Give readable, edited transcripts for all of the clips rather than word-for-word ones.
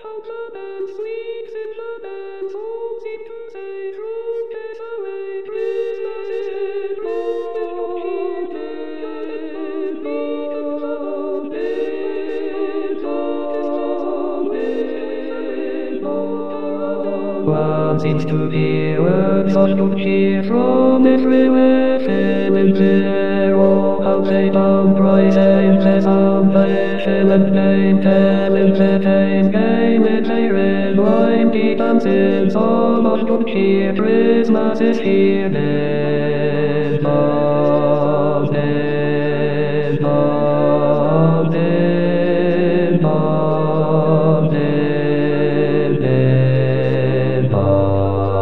One seems to be words of good cheer from everywhere, filling the air. Oh, how they bound rise and the sound by excellent name, telling the time game and they red wine, deep dancing, song of good cheer. Christmas is here, dead love, dead love, dead love, dead, dead love.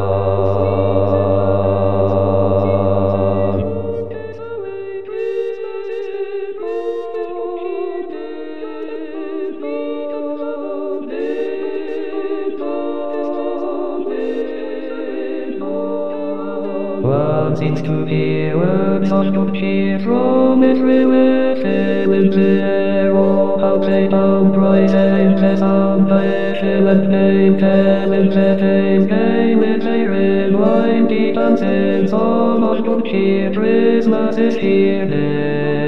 One seems to hear words of good cheer from everywhere, filling the air. Oh, how they bound rise and the sound by excellent name, telling the time game and they red wine, deep dancing, song of good cheer. Christmas is here.